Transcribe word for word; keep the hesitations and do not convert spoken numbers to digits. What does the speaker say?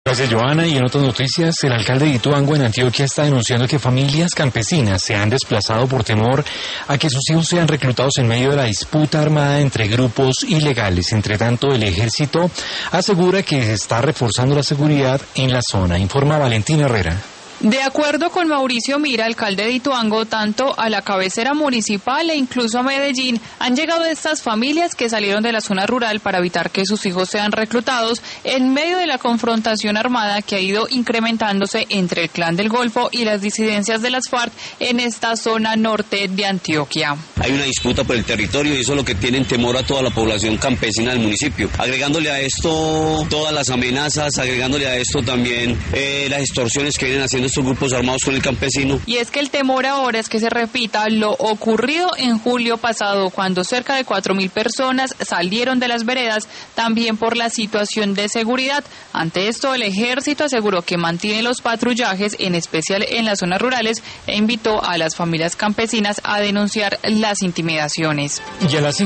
Gracias, Joana. Y en otras noticias, el alcalde de Ituango, en Antioquia, está denunciando que familias campesinas se han desplazado por temor a que sus hijos sean reclutados en medio de la disputa armada entre grupos ilegales. Entre tanto, el ejército asegura que se está reforzando la seguridad en la zona. Informa Valentina Herrera. De acuerdo con Mauricio Mira, alcalde de Ituango, tanto a la cabecera municipal e incluso a Medellín han llegado estas familias que salieron de la zona rural para evitar que sus hijos sean reclutados en medio de la confrontación armada que ha ido incrementándose entre el Clan del Golfo y las disidencias de las FARC en esta zona norte de Antioquia. Hay una disputa por el territorio y eso es lo que tienen temor a toda la población campesina del municipio. Agregándole a esto todas las amenazas, agregándole a esto también eh, las extorsiones que vienen haciendo estos grupos armados con el campesino. Y es que el temor ahora es que se repita lo ocurrido en julio pasado, cuando cerca de cuatro mil personas salieron de las veredas, también por la situación de seguridad. Ante esto, el ejército aseguró que mantiene los patrullajes, en especial en las zonas rurales, e invitó a las familias campesinas a denunciar las intimidaciones. Y a las